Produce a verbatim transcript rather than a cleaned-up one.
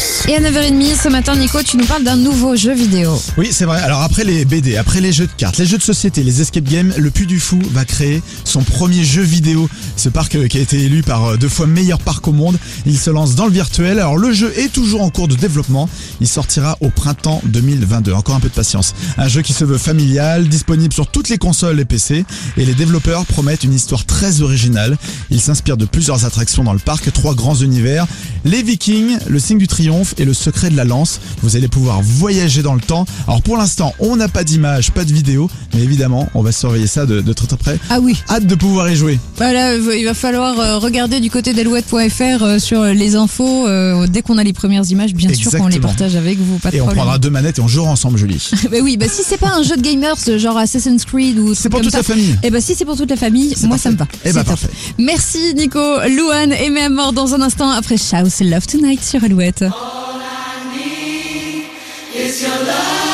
plus. Et à neuf heures trente, ce matin, Nico, tu nous parles d'un nouveau jeu vidéo. Oui, c'est vrai. Alors après les B D, après les jeux de cartes, les jeux de société, les escape games, le Puy du Fou va créer son premier jeu vidéo. Ce parc euh, qui a été élu par euh, deux fois meilleur parc au monde. Il se lance dans le virtuel. Alors le jeu est toujours en cours de développement. Il sortira au printemps deux mille vingt-deux. Encore un peu de patience. Un jeu qui se veut familial, disponible sur toutes les consoles et P C. Et les développeurs promettent une histoire très originale. Il s'inspire de plusieurs attractions dans le parc, trois grands univers. Les Vikings, le signe du triomphe et le secret de la lance. Vous allez pouvoir voyager dans le temps. Alors pour l'instant, on n'a pas d'image, pas de vidéo, mais évidemment, on va surveiller ça de, de très très près. Ah oui. Hâte de pouvoir y jouer. Voilà, il va falloir euh, regarder du côté d'alouette point f r euh, sur les infos. Euh, dès qu'on a les premières images, bien sûr qu'on les partage avec vous. Pas de et on problème. prendra deux manettes et on jouera ensemble, Julie. Bah oui, bah si c'est pas un jeu de gamers genre Assassin's Creed ou C'est pour comme toute ça, la famille. Et bah si c'est pour toute la famille, C'est moi parfait. ça me va. Eh bah C'est top. parfait. Merci Nico, Louane et Méa Mort dans un instant après Shout Love Tonight sur Alouette. All I need is your love.